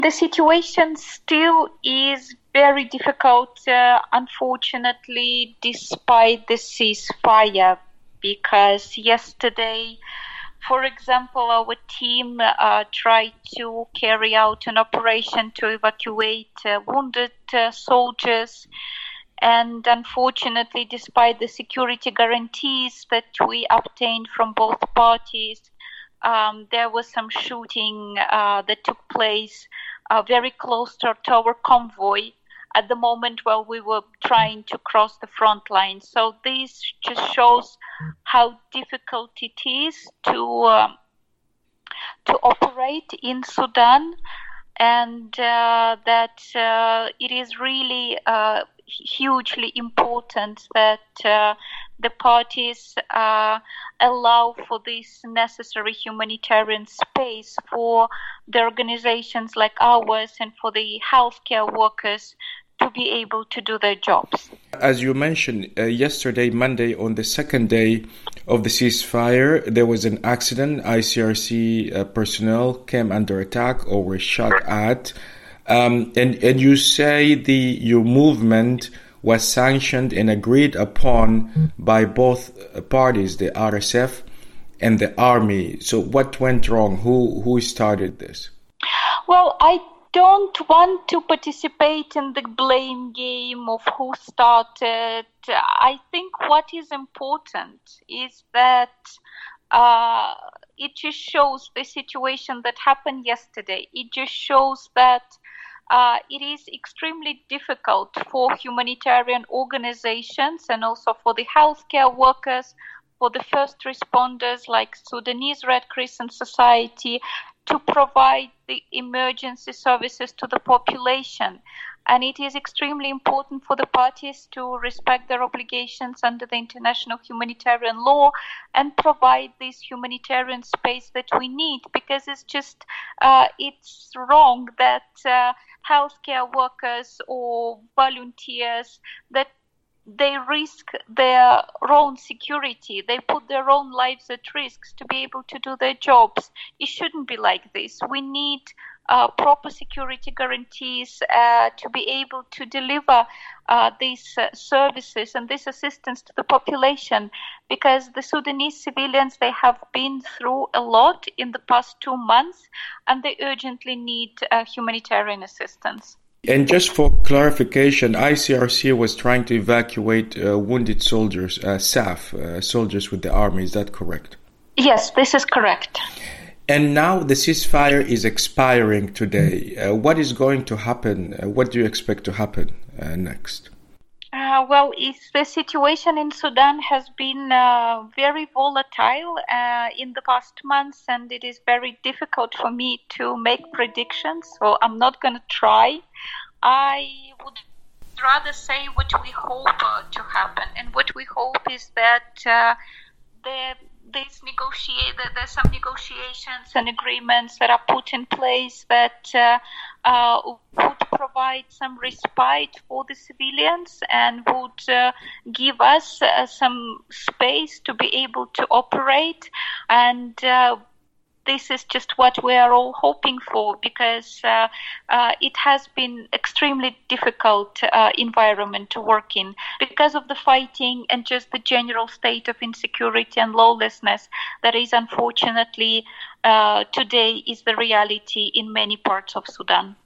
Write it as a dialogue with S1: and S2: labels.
S1: The situation still is very difficult, unfortunately, despite the ceasefire, because yesterday, for example, our team tried to carry out an operation to evacuate wounded soldiers. And unfortunately, despite the security guarantees that we obtained from both parties, there was some shooting that took place very close to our convoy at the moment while we were trying to cross the front line. So this just shows how difficult it is to operate in Sudan, and that it is really hugely important that the parties allow for this necessary humanitarian space for the organizations like ours and for the healthcare workers to be able to do their jobs.
S2: As you mentioned, yesterday, Monday, on the second day of the ceasefire, there was an accident. ICRC personnel came under attack or were shot at. And you say your movement was sanctioned and agreed upon by both parties, the RSF and the army. So what went wrong? Who started this?
S1: Well, I don't want to participate in the blame game of who started. I think what is important is that it just shows the situation that happened yesterday. It just shows that it is extremely difficult for humanitarian organizations and also for the healthcare workers, for the first responders like Sudanese Red Crescent Society, to provide the emergency services to the population. And it is extremely important for the parties to respect their obligations under the international humanitarian law and provide this humanitarian space that we need, because it's just, it's wrong that healthcare workers or volunteers, that they risk their own security. They put their own lives at risk to be able to do their jobs. It shouldn't be like this. We need proper security guarantees to be able to deliver these services and this assistance to the population, because the Sudanese civilians, they have been through a lot in the past 2 months and they urgently need humanitarian assistance.
S2: And just for clarification, ICRC was trying to evacuate wounded soldiers, SAF, soldiers with the army. Is that correct?
S1: Yes, this is correct.
S2: And now the ceasefire is expiring today. What is going to happen? What do you expect to happen next?
S1: Well, the situation in Sudan has been very volatile in the past months, and it is very difficult for me to make predictions, so I'm not going to try. I would rather say what we hope to happen, and what we hope is that there's some negotiations and agreements that are put in place that would provide some respite for the civilians and would give us some space to be able to operate. And this is just what we are all hoping for, because it has been extremely difficult environment to work in because of the fighting and just the general state of insecurity and lawlessness that is unfortunately today is the reality in many parts of Sudan.